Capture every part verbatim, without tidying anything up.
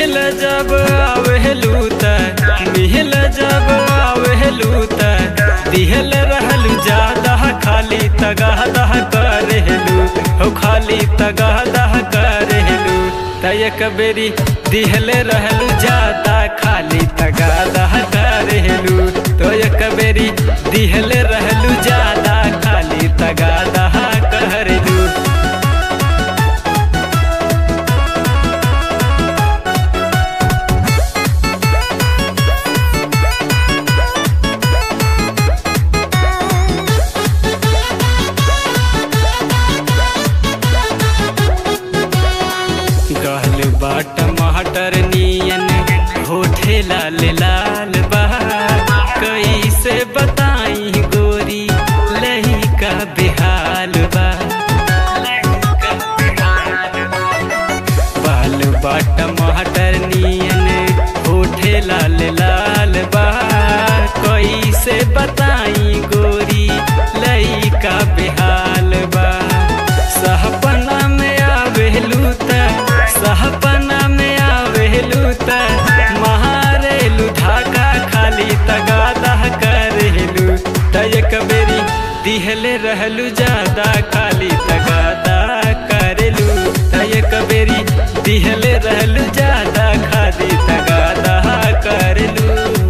मिल जब आवेलू त मिल जब आवेलू त दिहल रहलू ज्यादा खाली तगादा करेलू हो खाली तगादा करेलू त एक बेरी दिहल रहलू ज्यादा खाली तगादा करेलू तो एक बेरी दिहल रहलू ज्यादा खाली तगादा करेलू। गहल बाट टमाटर नियन होठे लाल लाल बा कैसे बताई गोरी लही का बेहाल बा। बाल बाट टमाटर नियन होठे लाल लाल बा कैसे बताई गोरी लही का बेहाल बा। सहपना में आवेलू त सहपना में आवेलू त महारेलू धाका खाली तगादा करेलू त एक बेरी दिहले रहलू ज्यादा खाली तगादा करेलू त एक बेरी दिहले रहलू ज्यादा खाली तगादा करेलू।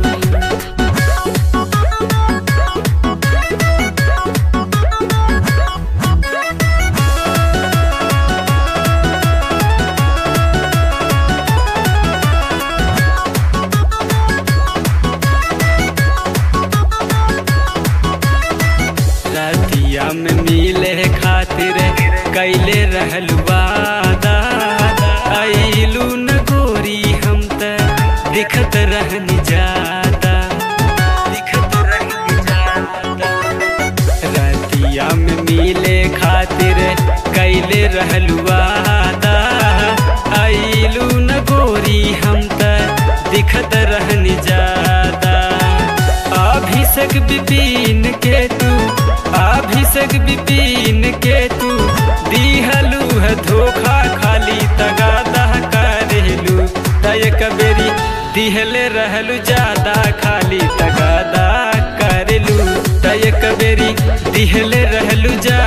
रतिया में मिले खातिर कैले रहलू वादा आइलू न गोरी हम त दिखत रहनी ज्यादा दिखत रहनी ज्यादा। रतिया में मिले खातिर कैले रहलू वादा आइलू न गोरी हम त दिखत रहनी ज्यादा। अभिषेक विपिन के तू अभिषेक विपिन के तू दिहलू है धोखा खाली तगादा करेलू त एक बेरी दिहले रहलू ज्यादा खाली तगादा करेलू त एक बेरी दिहले रहलू ज्यादा